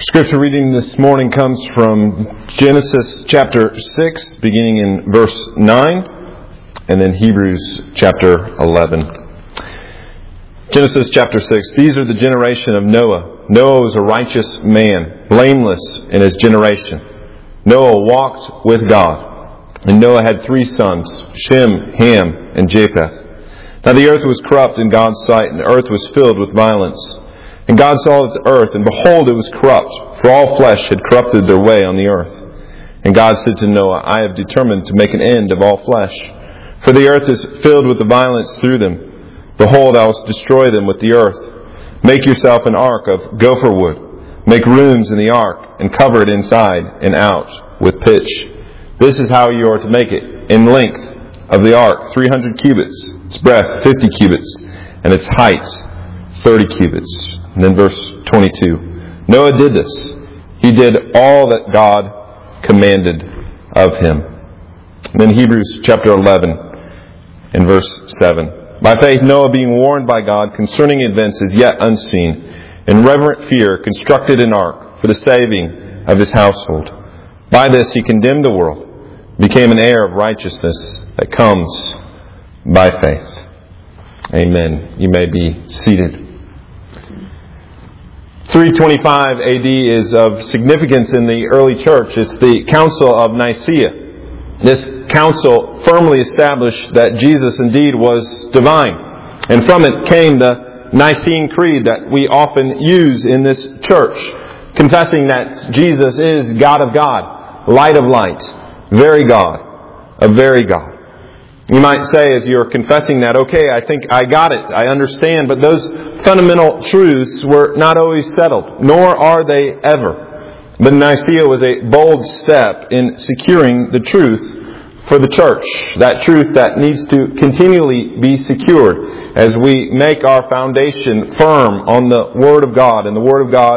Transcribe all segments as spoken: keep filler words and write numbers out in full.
Scripture reading this morning comes from Genesis chapter six, beginning in verse nine, and then Hebrews chapter eleven. Genesis chapter six. These are the generation of Noah. Noah was a righteous man, blameless in his generation. Noah walked with God. And Noah had three sons, Shem, Ham, and Japheth. Now the earth was corrupt in God's sight, and the earth was filled with violence. And God saw the earth, and behold, it was corrupt, for all flesh had corrupted their way on the earth. And God said to Noah, I have determined to make an end of all flesh, for the earth is filled with the violence through them. Behold, I will destroy them with the earth. Make yourself an ark of gopher wood. Make rooms in the ark, and cover it inside and out with pitch. This is how you are to make it. In length of the ark, three hundred cubits, its breadth, fifty cubits, and its height, thirty cubits. And then verse twenty-two. Noah did this. He did all that God commanded of him. And then Hebrews chapter eleven and verse seven. By faith Noah, being warned by God concerning events as yet unseen, in reverent fear constructed an ark for the saving of his household. By this he condemned the world, became an heir of righteousness that comes by faith. Amen. You may be seated. three twenty-five A D is of significance in the early church. It's the Council of Nicaea. This council firmly established that Jesus indeed was divine. And from it came the Nicene Creed that we often use in this church, confessing that Jesus is God of God, light of light, very God, a very God. You might say as you're confessing that, okay, I think I got it, I understand, but those fundamental truths were not always settled, nor are they ever. But Nicaea was a bold step in securing the truth for the church, that truth that needs to continually be secured as we make our foundation firm on the Word of God and the Word of God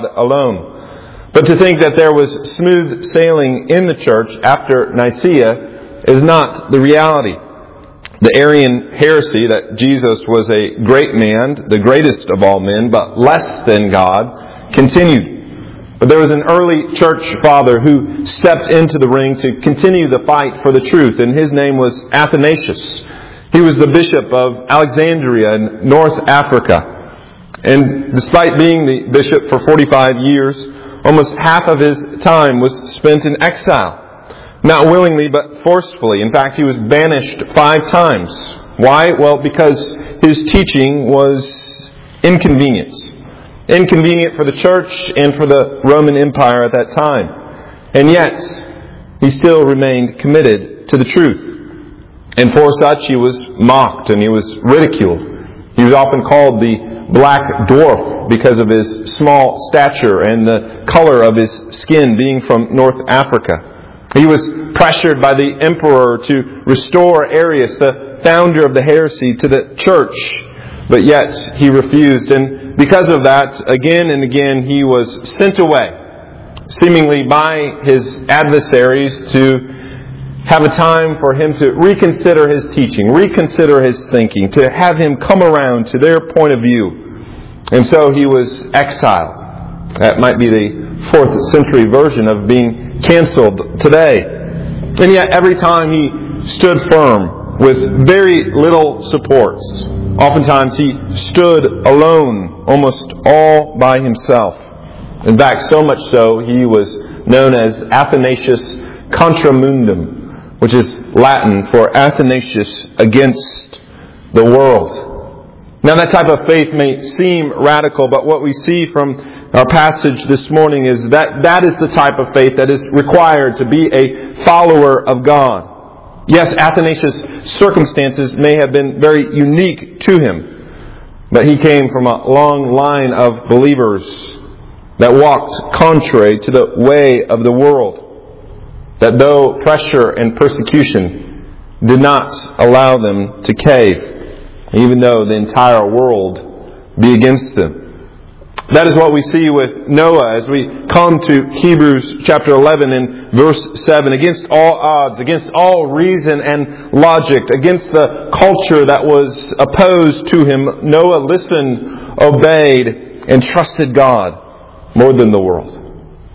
alone. But to think that there was smooth sailing in the church after Nicaea is not the reality. The Arian heresy that Jesus was a great man, the greatest of all men, but less than God, continued. But there was an early church father who stepped into the ring to continue the fight for the truth, and his name was Athanasius. He was the bishop of Alexandria in North Africa. And despite being the bishop for forty-five years, almost half of his time was spent in exile. Not willingly, but forcefully. In fact, he was banished five times. Why? Well, because his teaching was inconvenient. Inconvenient for the church and for the Roman Empire at that time. And yet, he still remained committed to the truth. And for such, he was mocked and he was ridiculed. He was often called the Black Dwarf because of his small stature and the color of his skin being from North Africa. He was pressured by the emperor to restore Arius, the founder of the heresy, to the church. But yet he refused. And because of that, again and again he was sent away, seemingly by his adversaries, to have a time for him to reconsider his teaching, reconsider his thinking, to have him come around to their point of view. And so he was exiled. That might be the fourth century version of being canceled today. And yet every time he stood firm with very little support. Oftentimes he stood alone, almost all by himself. In fact, so much so, he was known as Athanasius Contra Mundum, which is Latin for Athanasius against the world. Now that type of faith may seem radical, but what we see from our passage this morning is that that is the type of faith that is required to be a follower of God. Yes, Athanasius' circumstances may have been very unique to him, but he came from a long line of believers that walked contrary to the way of the world, that though pressure and persecution did not allow them to cave, even though the entire world be against them. That is what we see with Noah as we come to Hebrews chapter eleven and verse seven. Against all odds, against all reason and logic, against the culture that was opposed to him, Noah listened, obeyed, and trusted God more than the world.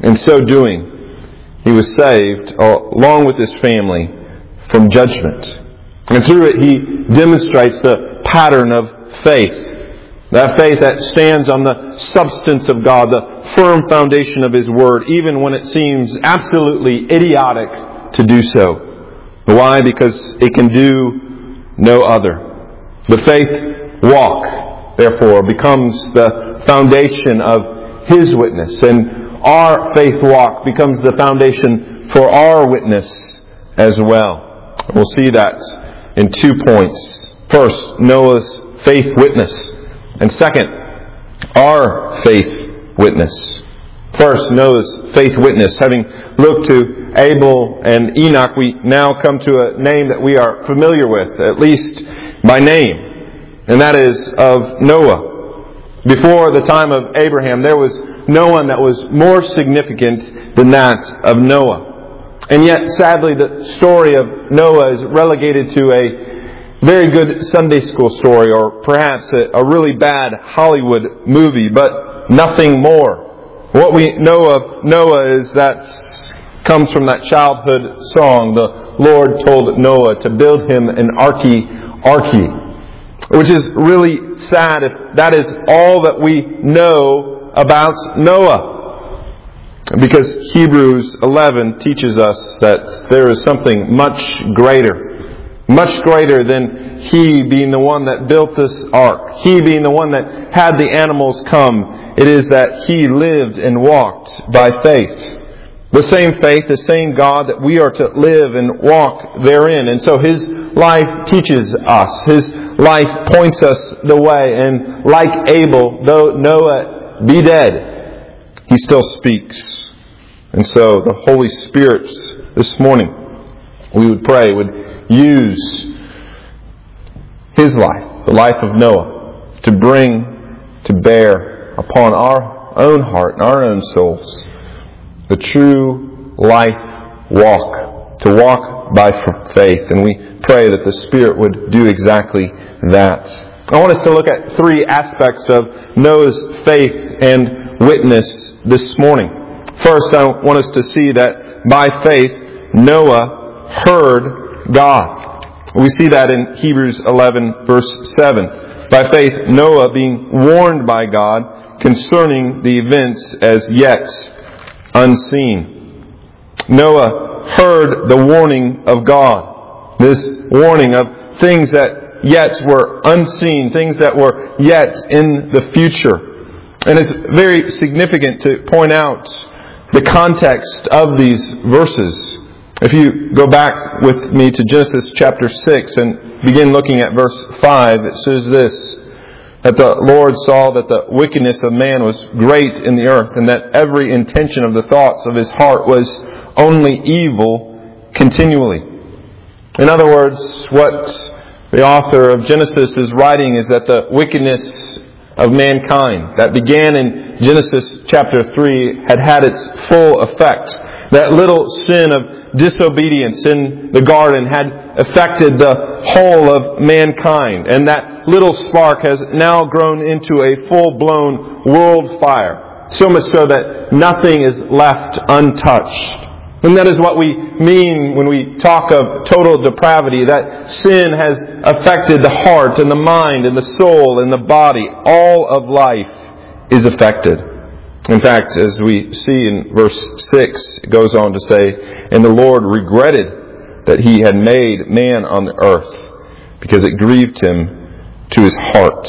In so doing, he was saved, along with his family, from judgment. And through it, he demonstrates the pattern of faith. That faith that stands on the substance of God, the firm foundation of His Word, even when it seems absolutely idiotic to do so. Why? Because it can do no other. The faith walk, therefore, becomes the foundation of His witness. And our faith walk becomes the foundation for our witness as well. We'll see that in two points. First, Noah's faith witness. And second, our faith witness. First, Noah's faith witness. Having looked to Abel and Enoch, we now come to a name that we are familiar with, at least by name. And that is of Noah. Before the time of Abraham, there was no one that was more significant than that of Noah. And yet, sadly, the story of Noah is relegated to a very good Sunday school story, or perhaps a, a really bad Hollywood movie, but nothing more. What we know of Noah is that comes from that childhood song, the Lord told Noah to build him an arky, arky. Which is really sad if that is all that we know about Noah. Because Hebrews eleven teaches us that there is something much greater. Much greater than he being the one that built this ark. He being the one that had the animals come. It is that he lived and walked by faith. The same faith, the same God that we are to live and walk therein. And so His life teaches us. His life points us the way. And like Abel, though Noah be dead, he still speaks. And so the Holy Spirit this morning, we would pray, would use his life, the life of Noah, to bring to bear upon our own heart and our own souls the true life walk, to walk by faith. And we pray that the Spirit would do exactly that. I want us to look at three aspects of Noah's faith and witness this morning. First, I want us to see that by faith, Noah heard God. We see that in Hebrews eleven, verse seven. By faith, Noah, being warned by God concerning the events as yet unseen. Noah heard the warning of God. This warning of things that yet were unseen, things that were yet in the future. And it's very significant to point out the context of these verses. If you go back with me to Genesis chapter six and begin looking at verse five, it says this, that the Lord saw that the wickedness of man was great in the earth, and that every intention of the thoughts of his heart was only evil continually. In other words, what the author of Genesis is writing is that the wickedness of mankind that began in Genesis chapter three had had its full effect. That little sin of disobedience in the garden had affected the whole of mankind. And that little spark has now grown into a full-blown world fire. So much so that nothing is left untouched. And that is what we mean when we talk of total depravity. That sin has affected the heart and the mind and the soul and the body. All of life is affected. In fact, as we see in verse six, it goes on to say, and the Lord regretted that He had made man on the earth, because it grieved Him to His heart.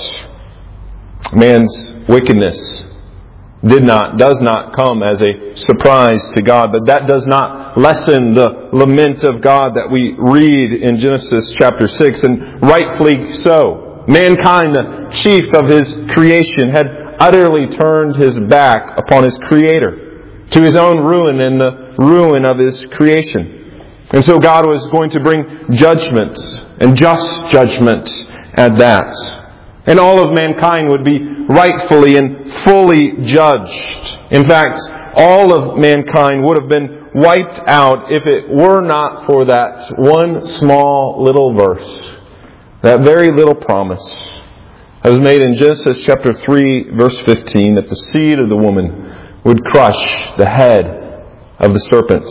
Man's wickedness did not, does not come as a surprise to God, but that does not lessen the lament of God that we read in Genesis chapter six, and rightfully so. Mankind, the chief of His creation, had utterly turned his back upon his Creator, to his own ruin and the ruin of his creation. And so God was going to bring judgment, and just judgment at that. And all of mankind would be rightfully and fully judged. In fact, all of mankind would have been wiped out if it were not for that one small little verse, that very little promise that was made in Genesis chapter three, verse fifteen, that the seed of the woman would crush the head of the serpent.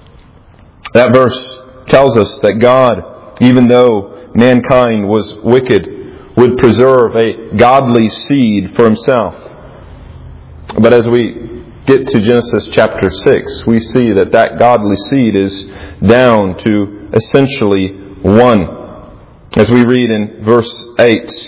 That verse tells us that God, even though mankind was wicked, would preserve a godly seed for Himself. But as we get to Genesis chapter six, we see that that godly seed is down to essentially one. As we read in verse eight,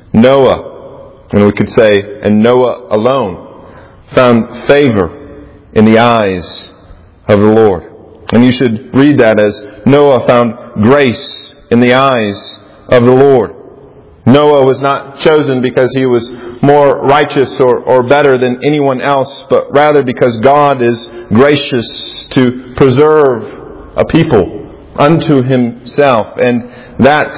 Noah, and we could say, and Noah alone, found favor in the eyes of the Lord. And you should read that as Noah found grace in the eyes of the Lord. Noah was not chosen because he was more righteous or, or better than anyone else, but rather because God is gracious to preserve a people unto Himself. And that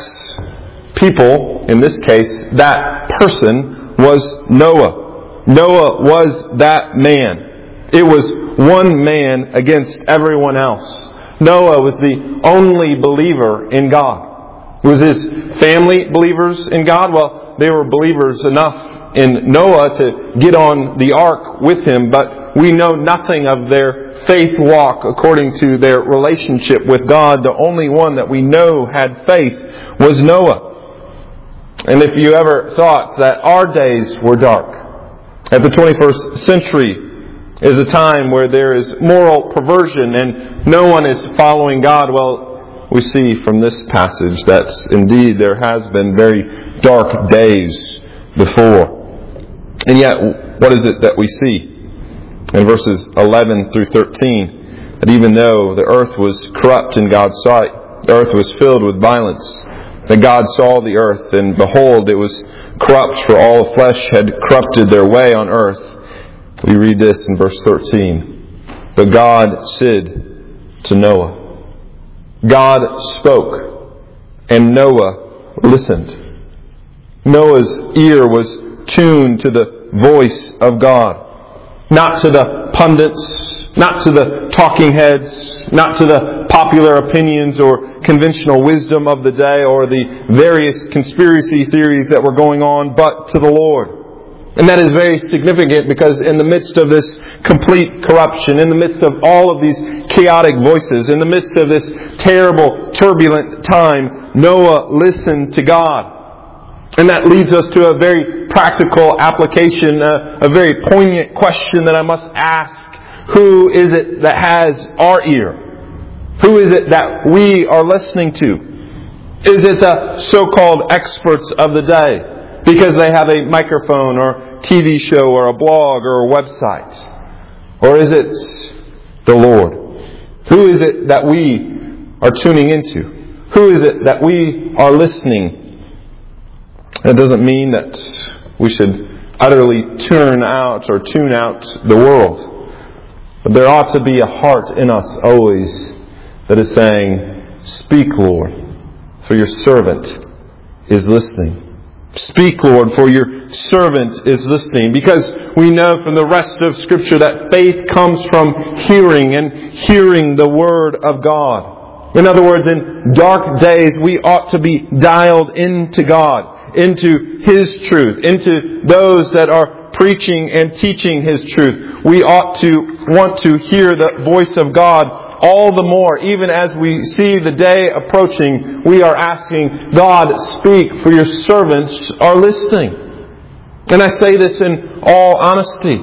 people, in this case, that person was Noah. Noah was that man. It was one man against everyone else. Noah was the only believer in God. Was his family believers in God? Well, they were believers enough in Noah to get on the ark with him, but we know nothing of their faith walk according to their relationship with God. The only one that we know had faith was Noah. And if you ever thought that our days were dark, at the twenty-first century is a time where there is moral perversion and no one is following God, well, we see from this passage that indeed there has been very dark days before. And yet, what is it that we see? In verses eleven through thirteen, that even though the earth was corrupt in God's sight, the earth was filled with violence, that God saw the earth, and behold, it was corrupt, for all flesh had corrupted their way on earth. We read this in verse thirteen. But God said to Noah, God spoke, and Noah listened. Noah's ear was tuned to the voice of God. Not to the pundits, not to the talking heads, not to the popular opinions or conventional wisdom of the day or the various conspiracy theories that were going on, but to the Lord. And that is very significant because in the midst of this complete corruption, in the midst of all of these chaotic voices, in the midst of this terrible, turbulent time, Noah listened to God. And that leads us to a very practical application, a, a very poignant question that I must ask. Who is it that has our ear? Who is it that we are listening to? Is it the so-called experts of the day? Because they have a microphone or T V show or a blog or a website? Or is it the Lord? Who is it that we are tuning into? Who is it that we are listening? That doesn't mean that we should utterly turn out or tune out the world. But there ought to be a heart in us always that is saying, "Speak, Lord, for your servant is listening." Speak, Lord, for your servant is listening. Because we know from the rest of Scripture that faith comes from hearing, and hearing the Word of God. In other words, in dark days we ought to be dialed into God, into His truth, into those that are preaching and teaching His truth. We ought to want to hear the voice of God all the more. Even as we see the day approaching, we are asking, God, speak, for your servants are listening. And I say this in all honesty,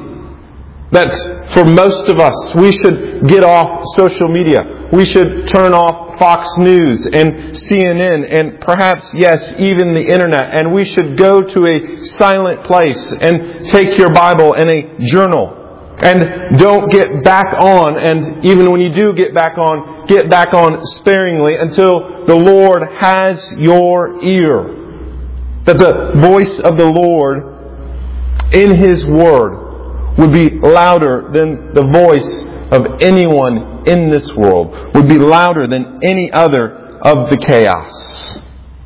that for most of us, we should get off social media. We should turn off Fox News and C N N and perhaps, yes, even the Internet. And we should go to a silent place and take your Bible and a journal. And don't get back on, and even when you do get back on, get back on sparingly until the Lord has your ear. That the voice of the Lord in His Word would be louder than the voice of anyone in this world, would be louder than any other of the chaos.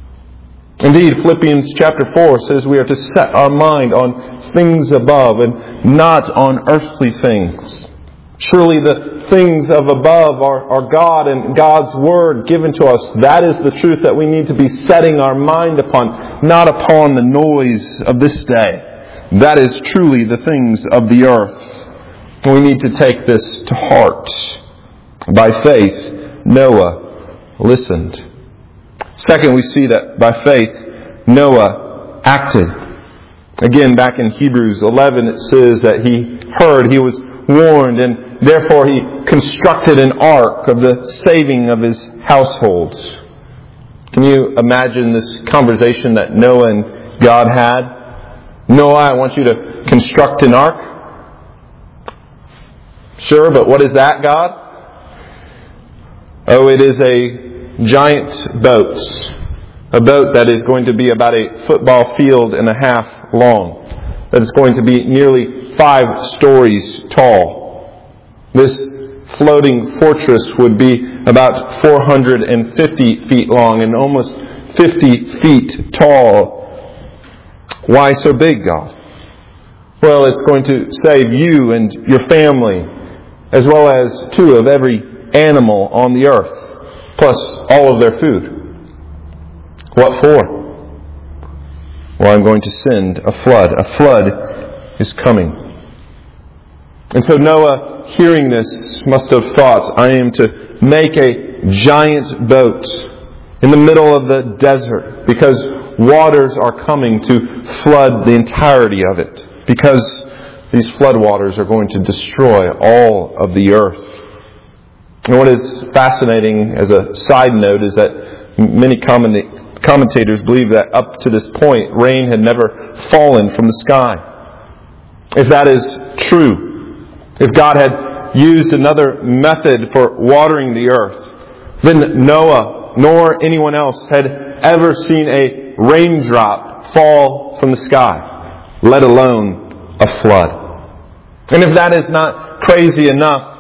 Indeed, Philippians chapter four says we are to set our mind on things above and not on earthly things. Surely the things of above are, are God and God's Word given to us. That is the truth that we need to be setting our mind upon, not upon the noise of this day. That is truly the things of the earth. We need to take this to heart. By faith, Noah listened. Second, we see that by faith, Noah acted. Again, back in Hebrews eleven, it says that he heard, he was warned, and therefore he constructed an ark of the saving of his household. Can you imagine this conversation that Noah and God had? Noah, I want you to construct an ark. Sure, but what is that, God? Oh, it is a giant boat. A boat that is going to be about a football field and a half long. That is going to be nearly five stories tall. This floating fortress would be about four hundred fifty feet long and almost fifty feet tall. Why so big, God? Well, it's going to save you and your family, as well as two of every animal on the earth, plus all of their food. What for? Well, I'm going to send a flood. A flood is coming. And so Noah, hearing this, must have thought, I am to make a giant boat in the middle of the desert because waters are coming to flood the entirety of it. Because these floodwaters are going to destroy all of the earth. And what is fascinating as a side note is that many commentators believe that up to this point, rain had never fallen from the sky. If that is true, if God had used another method for watering the earth, then Noah nor anyone else had ever seen a raindrop fall from the sky, let alone a flood. And if that is not crazy enough,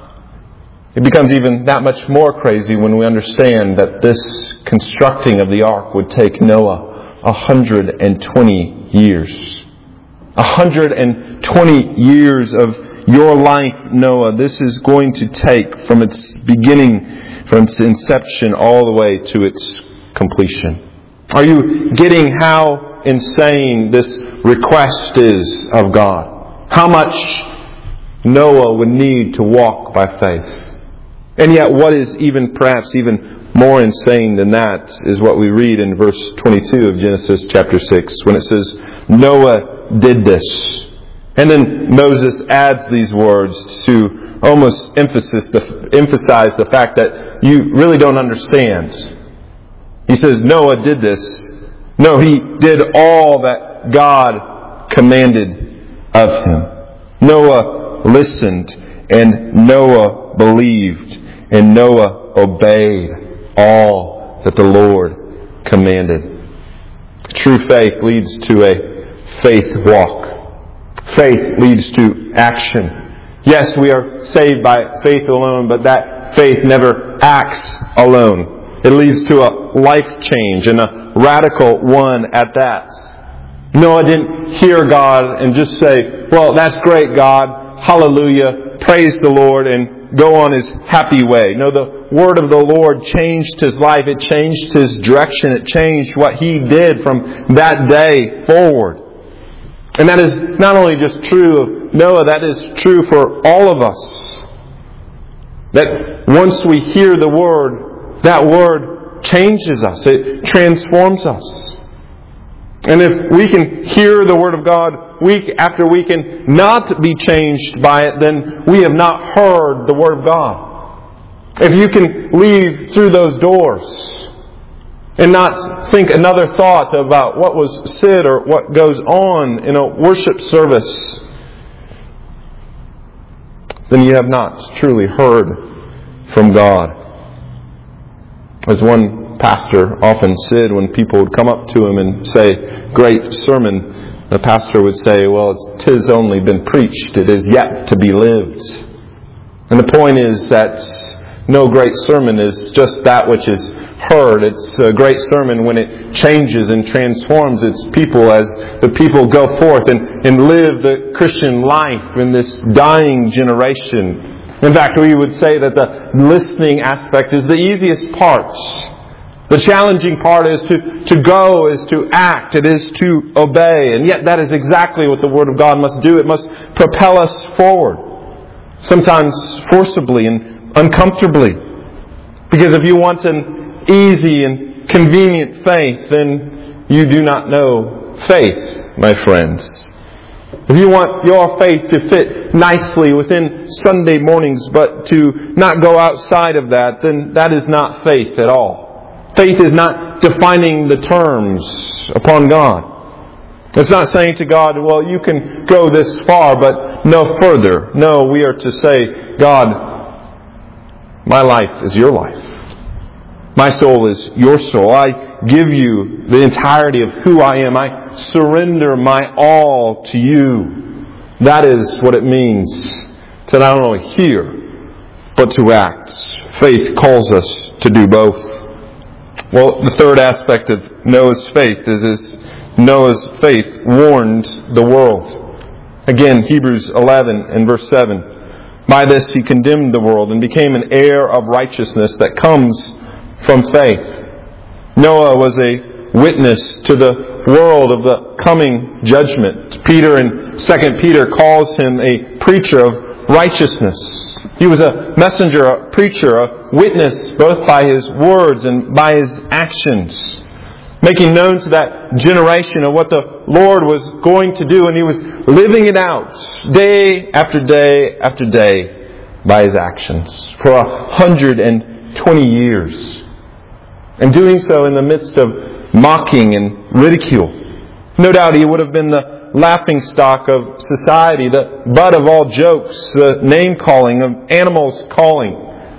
it becomes even that much more crazy when we understand that this constructing of the ark would take Noah one hundred twenty years. one hundred twenty years of your life, Noah, this is going to take from its beginning, from its inception all the way to its completion. Are you getting how insane this request is of God? How much Noah would need to walk by faith? And yet what is even perhaps even more insane than that is what we read in verse twenty-two of Genesis chapter six when it says, Noah did this. And then Moses adds these words to almost emphasis the, emphasize the fact that you really don't understand. He says, Noah did this. No, he did all that God commanded of him. Noah listened, and Noah believed, and Noah obeyed all that the Lord commanded. True faith leads to a faith walk. Faith leads to action. Yes, we are saved by faith alone, but that faith never acts alone. It leads to a life change, and a radical one at that. Noah didn't hear God and just say, well, that's great, God. Hallelujah. Praise the Lord, and go on his happy way. No, the word of the Lord changed his life. It changed his direction. It changed what he did from that day forward. And that is not only just true of Noah, that is true for all of us. That once we hear the Word, that Word changes us. It transforms us. And if we can hear the Word of God week after week and not be changed by it, then we have not heard the Word of God. If you can leave through those doors and not think another thought about what was said or what goes on in a worship service, then you have not truly heard from God. As one pastor often said when people would come up to him and say, great sermon, the pastor would say, well, it's tis only been preached, it is yet to be lived. And the point is that no great sermon is just that which is heard. It's a great sermon when it changes and transforms its people as the people go forth and, and live the Christian life in this dying generation. In fact, we would say that the listening aspect is the easiest part. The challenging part is to, to go, is to act, it is to obey. And yet that is exactly what the Word of God must do. It must propel us forward. sometimes forcibly and uncomfortably. Because if you want an easy and convenient faith, then you do not know faith, my friends. If you want your faith to fit nicely within Sunday mornings, but to not go outside of that, then that is not faith at all. Faith is not defining the terms upon God. It's not saying to God, well, you can go this far, but no further. No, we are to say, God, my life is your life. My soul is your soul. I give you the entirety of who I am. I surrender my all to you. That is what it means to not only hear, but to act. Faith calls us to do both. Well, the third aspect of Noah's faith is, is Noah's faith warned the world. Again, Hebrews eleven and verse seven. By this he condemned the world and became an heir of righteousness that comes from faith. Noah was a witness to the world of the coming judgment. Peter in Second Peter calls him a preacher of righteousness. He was a messenger, a preacher, a witness both by his words and by his actions, making known to that generation of what the Lord was going to do, and he was living it out day after day after day by his actions for a hundred and twenty years. And doing so in the midst of mocking and ridicule. No doubt he would have been the laughingstock of society, the butt of all jokes, the name-calling of animals calling.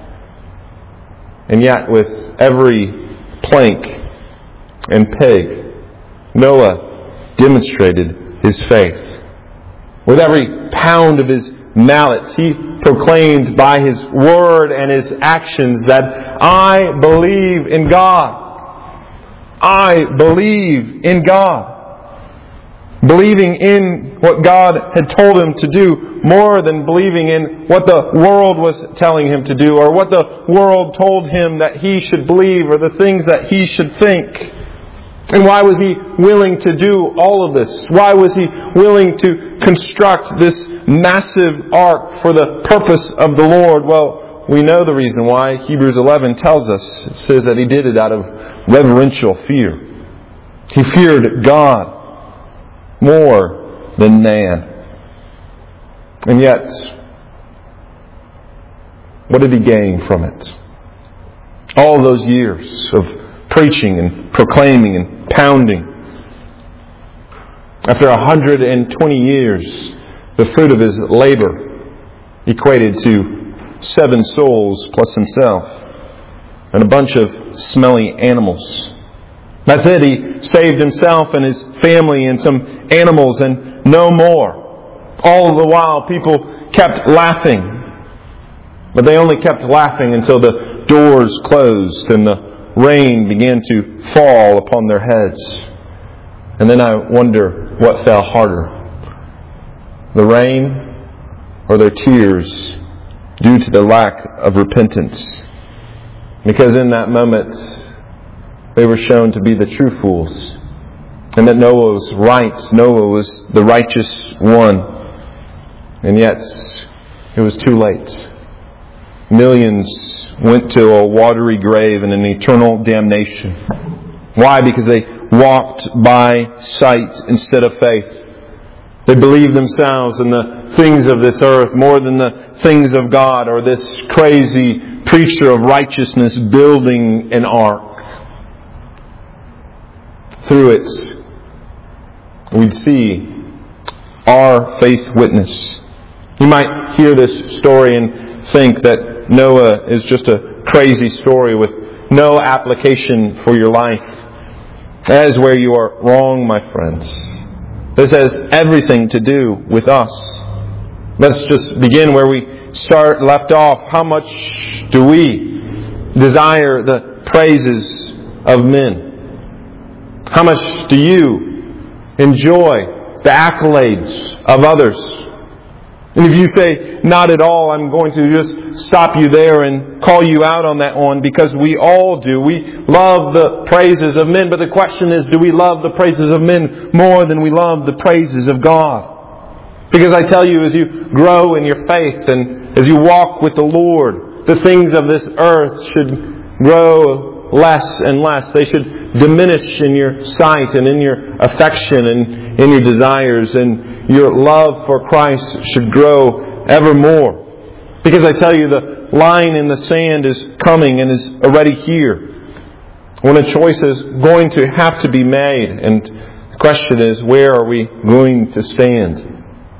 And yet with every plank and peg, Noah demonstrated his faith. With every pound of his mallet, he proclaimed by his word and his actions that I believe in God. I believe in God. Believing in what God had told him to do more than believing in what the world was telling him to do, or what the world told him that he should believe, or the things that he should think. And why was he willing to do all of this? Why was he willing to construct this massive ark for the purpose of the Lord? Well, we know the reason why. Hebrews eleven tells us. It says that he did it out of reverential fear. He feared God more than man. And yet, what did he gain from it? All those years of preaching and proclaiming and pounding. After one hundred twenty years, the fruit of his labor equated to seven souls plus himself and a bunch of smelly animals. That's it. He saved himself and his family and some animals and no more. All the while people kept laughing. But they only kept laughing until the doors closed and the rain began to fall upon their heads. And then I wonder what fell harder, the rain or their tears due to the lack of repentance. Because in that moment they were shown to be the true fools, and that Noah was right. Noah was the righteous one. And yet it was too late. Millions went to a watery grave and an eternal damnation. Why? Because they walked by sight instead of faith. They believed themselves in the things of this earth more than the things of God, or this crazy preacher of righteousness building an ark. Through it, we'd see our faith witness. You might hear this story and think that Noah is just a crazy story with no application for your life. That is where you are wrong, my friends. This has everything to do with us. Let's just begin where we start left off. How much do we desire the praises of men? How much do you enjoy the accolades of others? And if you say, not at all, I'm going to just stop you there and call you out on that one, because we all do. We love the praises of men, but the question is, do we love the praises of men more than we love the praises of God? Because I tell you, as you grow in your faith and as you walk with the Lord, the things of this earth should grow less and less. They should diminish in your sight and in your affection and in your desires. And your love for Christ should grow ever more. Because I tell you, the line in the sand is coming and is already here, when a choice is going to have to be made. And the question is, where are we going to stand?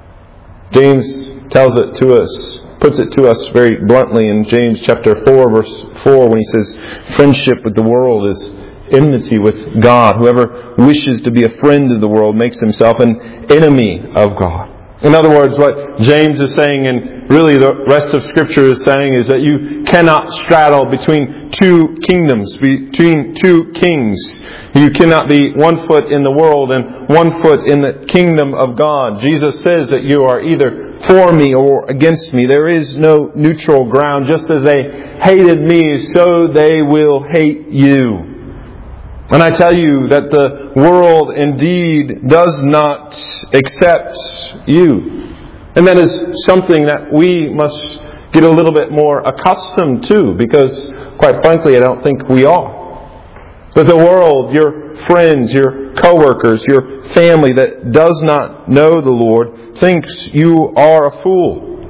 James tells it to us, puts it to us very bluntly in James chapter four, verse four, when he says, friendship with the world is enmity with God. Whoever wishes to be a friend of the world makes himself an enemy of God. In other words, what James is saying, and really the rest of Scripture is saying, is that you cannot straddle between two kingdoms, between two kings. You cannot be one foot in the world and one foot in the kingdom of God. Jesus says that you are either for me or against me. There is no neutral ground. Just as they hated me, so they will hate you. And I tell you that the world indeed does not accept you. And that is something that we must get a little bit more accustomed to, because quite frankly, I don't think we are. That the world, your friends, your coworkers, your family that does not know the Lord thinks you are a fool.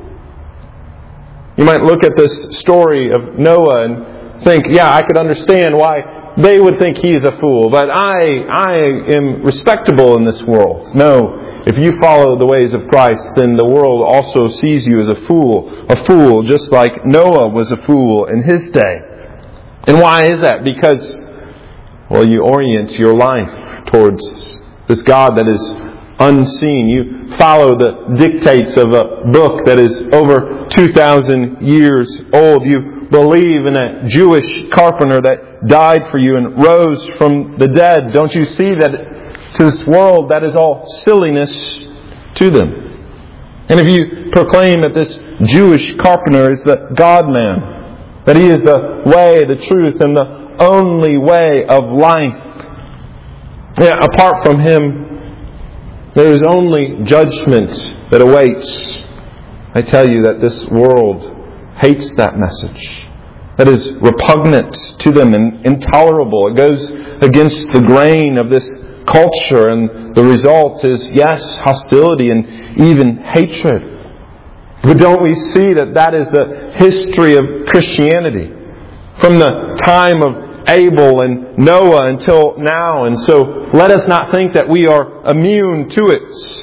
You might look at this story of Noah and think, yeah, I could understand why they would think he's a fool, but I I am respectable in this world. No, if you follow the ways of Christ, then the world also sees you as a fool. A fool, just like Noah was a fool in his day. And why is that? Because, well, you orient your life towards this God that is unseen. You follow the dictates of a book that is over two thousand years old. You believe in a Jewish carpenter that died for you and rose from the dead. Don't you see that to this world that is all silliness to them? And if you proclaim that this Jewish carpenter is the God-man, that He is the way, the truth, and the only way of life, yeah, apart from Him, there is only judgment that awaits. I tell you that this world hates that message. That is repugnant to them and intolerable. It goes against the grain of this culture, and the result is, yes, hostility and even hatred. But don't we see that that is the history of Christianity? From the time of Abel and Noah until now. And so let us not think that we are immune to it.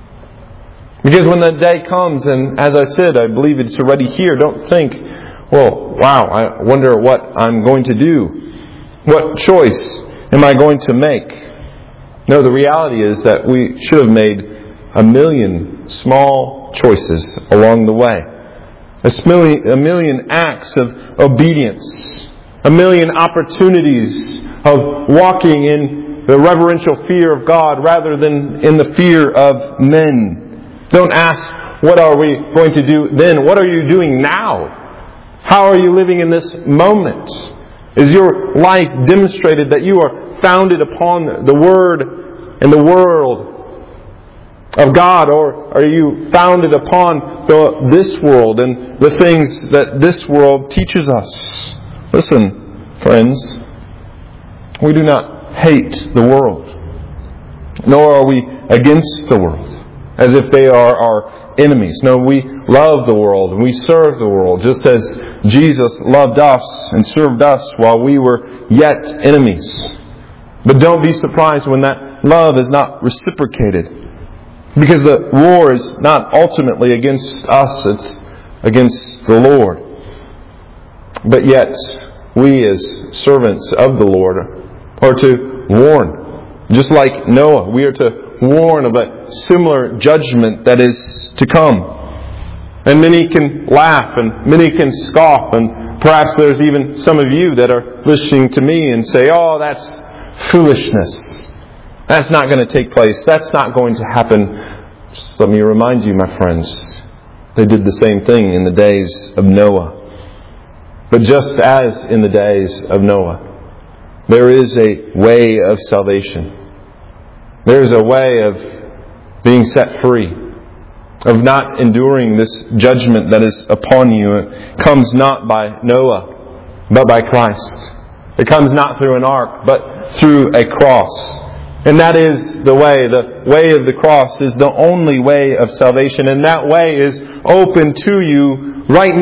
Because when the day comes, and as I said, I believe it's already here, don't think, well, wow, I wonder what I'm going to do. What choice am I going to make? No, the reality is that we should have made a million small choices along the way. A million, a million acts of obedience. A million opportunities of walking in the reverential fear of God rather than in the fear of men. Don't ask, what are we going to do then? What are you doing now? How are you living in this moment? Is your life demonstrated that you are founded upon the Word and the world of God? Or are you founded upon the, this world and the things that this world teaches us? Listen, friends, we do not hate the world, nor are we against the world, as if they are our enemies. No, we love the world and we serve the world, just as Jesus loved us and served us while we were yet enemies. But don't be surprised when that love is not reciprocated, because the war is not ultimately against us, it's against the Lord. But yet, we as servants of the Lord are to warn. Just like Noah, we are to warn of a similar judgment that is to come. And many can laugh and many can scoff, and perhaps there's even some of you that are listening to me and say, oh, that's foolishness. That's not going to take place. That's not going to happen. Just let me remind you, my friends, they did the same thing in the days of Noah. But just as in the days of Noah, there is a way of salvation. There is a way of being set free. of not enduring this judgment that is upon you comes not by Noah, but by Christ. It comes not through an ark, but through a cross. And that is the way. The way of the cross is the only way of salvation. And that way is open to you right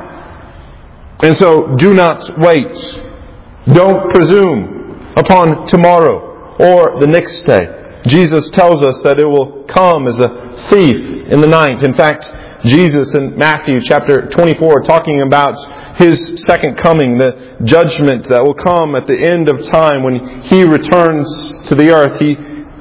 now. And so do not wait. Don't presume upon tomorrow or the next day. Jesus tells us that it will come as a thief in the night. In fact, Jesus in Matthew chapter twenty-four, talking about His second coming, the judgment that will come at the end of time when He returns to the earth, He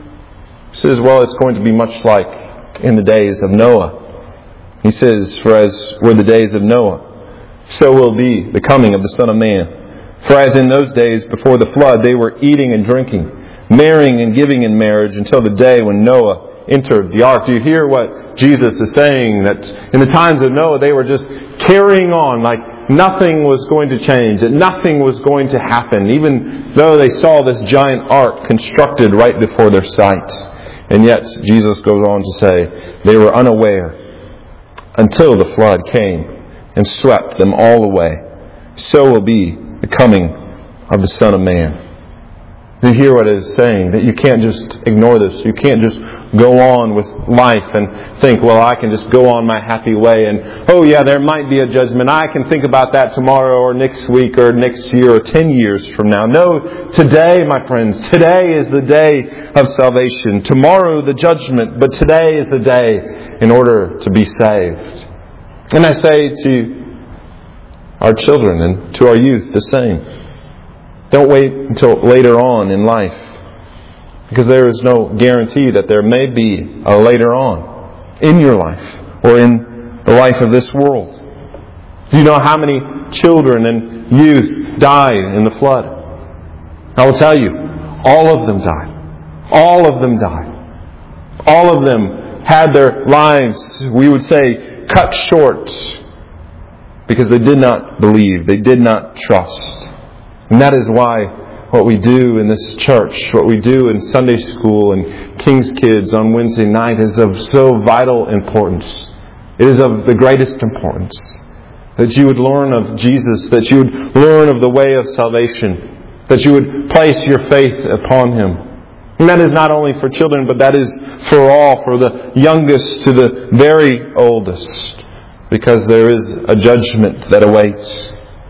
says, well, it's going to be much like in the days of Noah. He says, for as were the days of Noah, so will be the coming of the Son of Man. For as in those days before the flood, they were eating and drinking, marrying and giving in marriage until the day when Noah entered the ark. Do you hear what Jesus is saying? That in the times of Noah, they were just carrying on like nothing was going to change, that nothing was going to happen, even though they saw this giant ark constructed right before their sight. And yet, Jesus goes on to say, they were unaware until the flood came and swept them all away. So will be the coming of the Son of Man. You hear what it is saying, that you can't just ignore this. You can't just go on with life and think, well, I can just go on my happy way. And, oh yeah, there might be a judgment. I can think about that tomorrow or next week or next year or ten years from now. No, today, my friends, today is the day of salvation. Tomorrow, the judgment. But today is the day in order to be saved. And I say to our children and to our youth the same. Don't wait until later on in life, because there is no guarantee that there may be a later on in your life or in the life of this world. Do you know how many children and youth died in the flood? I will tell you, all of them died. All of them died. All of them had their lives, we would say, cut short because they did not believe, they did not trust. And that is why what we do in this church, what we do in Sunday school and King's Kids on Wednesday night is of so vital importance. It is of the greatest importance. That you would learn of Jesus, that you would learn of the way of salvation, that you would place your faith upon Him. And that is not only for children, but that is for all, for the youngest to the very oldest, because there is a judgment that awaits.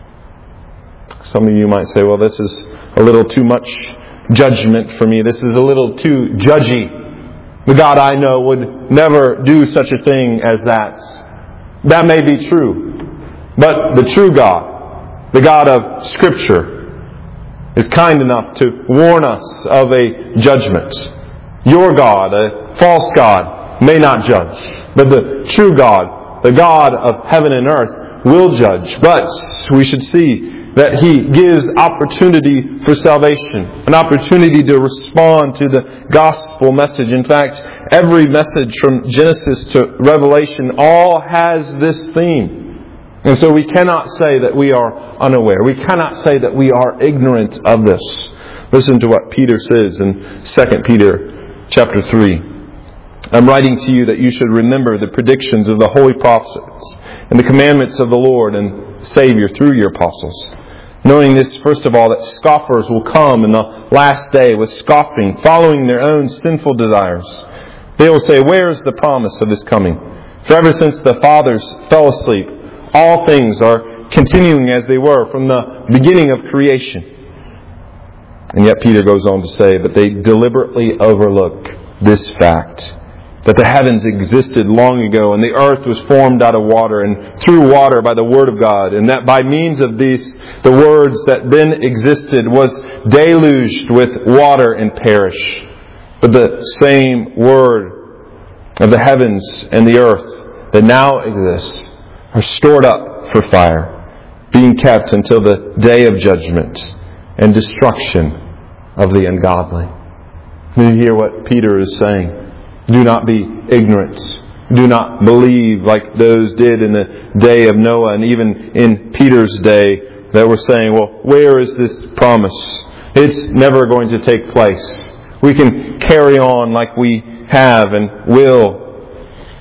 Some of you might say, well, this is a little too much judgment for me. This is a little too judgy. The God I know would never do such a thing as that. That may be true. But the true God, the God of Scripture, is kind enough to warn us of a judgment. Your God, a false God, may not judge. But the true God, the God of heaven and earth, will judge. But we should see that He gives opportunity for salvation, an opportunity to respond to the gospel message. In fact, every message from Genesis to Revelation all has this theme. And so we cannot say that we are unaware. We cannot say that we are ignorant of this. Listen to what Peter says in Second Peter chapter three. I'm writing to you that you should remember the predictions of the holy prophets and the commandments of the Lord and Savior through your apostles. Knowing this, first of all, that scoffers will come in the last day with scoffing, following their own sinful desires. They will say, where is the promise of His coming? For ever since the fathers fell asleep, all things are continuing as they were from the beginning of creation. And yet Peter goes on to say that they deliberately overlook this fact, that the heavens existed long ago and the earth was formed out of water and through water by the Word of God, and that by means of these, the words that then existed was deluged with water and perished. But the same Word of the heavens and the earth that now exists are stored up for fire, being kept until the day of judgment and destruction of the ungodly. Do you hear what Peter is saying? Do not be ignorant. Do not believe like those did in the day of Noah and even in Peter's day that were saying, well, where is this promise? It's never going to take place. We can carry on like we have and will.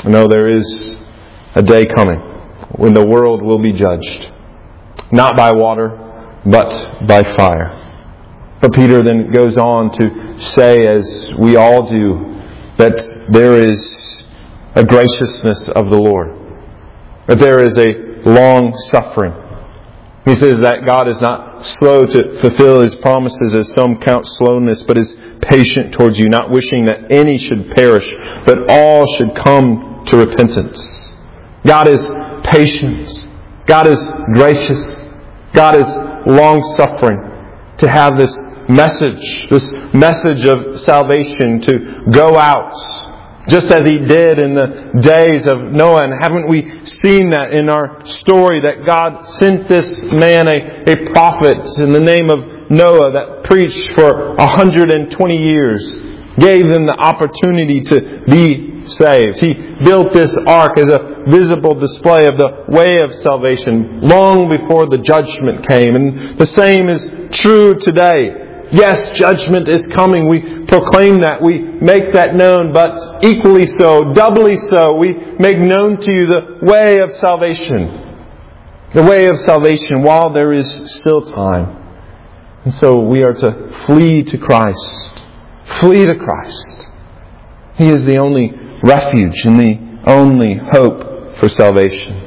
No, there is a day coming when the world will be judged, not by water, but by fire. But Peter then goes on to say, as we all do, that there is a graciousness of the Lord, that there is a long suffering. He says that God is not slow to fulfill His promises, as some count slowness, but is patient towards you, not wishing that any should perish, but all should come to repentance. God is patient. God is gracious. God is long-suffering to have this message, this message of salvation to go out, just as He did in the days of Noah. And haven't we seen that in our story, that God sent this man, a, a prophet in the name of Noah, that preached for one hundred twenty years, gave them the opportunity to be saved. He built this ark as a visible display of the way of salvation long before the judgment came. And the same is true today. Yes, judgment is coming. We proclaim that. We make that known. But equally so, doubly so, we make known to you the way of salvation. The way of salvation while there is still time. And so we are to flee to Christ. Flee to Christ. He is the only refuge and the only hope for salvation.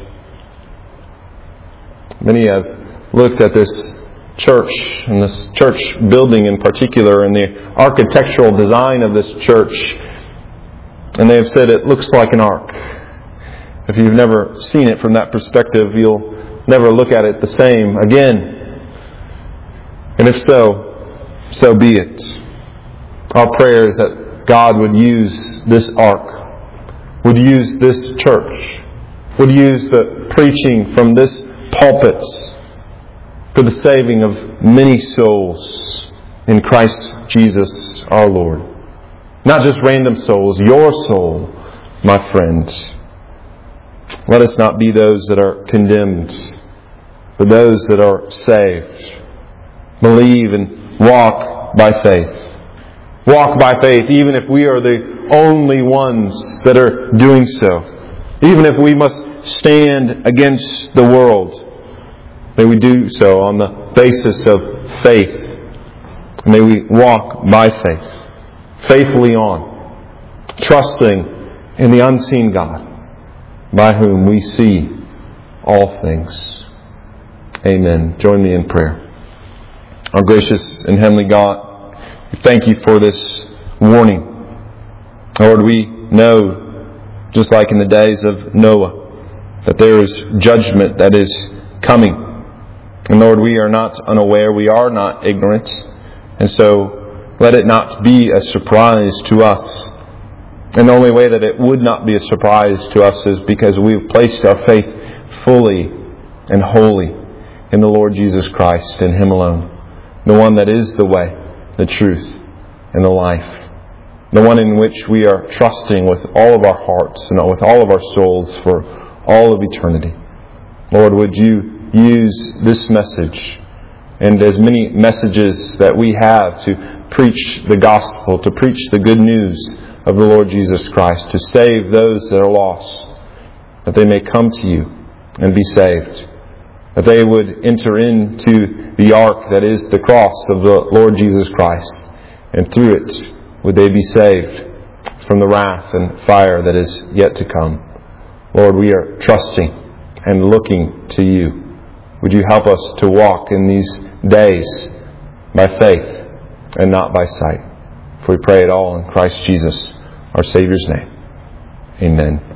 Many have looked at this church, and this church building in particular, and the architectural design of this church, and they have said it looks like an ark. If you've never seen it from that perspective, you'll never look at it the same again. And if so, so be it. Our prayer is that God would use this ark, would use this church, would use the preaching from this pulpit for the saving of many souls in Christ Jesus our Lord. Not just random souls, your soul, my friends. Let us not be those that are condemned, but those that are saved. Believe and walk by faith. Walk by faith, even if we are the only ones that are doing so. Even if we must stand against the world. May we do so on the basis of faith. May we walk by faith, faithfully on, trusting in the unseen God, by whom we see all things. Amen. Join me in prayer. Our gracious and heavenly God, we thank you for this warning. Lord, we know, just like in the days of Noah, that there is judgment that is coming. And Lord, we are not unaware, we are not ignorant. And so let it not be a surprise to us. And the only way that it would not be a surprise to us is because we've placed our faith fully and wholly in the Lord Jesus Christ and Him alone. The one that is the way, the truth, and the life. The one in which we are trusting with all of our hearts and with all of our souls for all of eternity. Lord, would you use this message and as many messages that we have to preach the gospel, to preach the good news of the Lord Jesus Christ, to save those that are lost, that they may come to you and be saved, that they would enter into the ark that is the cross of the Lord Jesus Christ, and through it would they be saved from the wrath and fire that is yet to come. Lord, we are trusting and looking to you. Would you help us to walk in these days by faith and not by sight? For we pray it all in Christ Jesus, our Savior's name. Amen.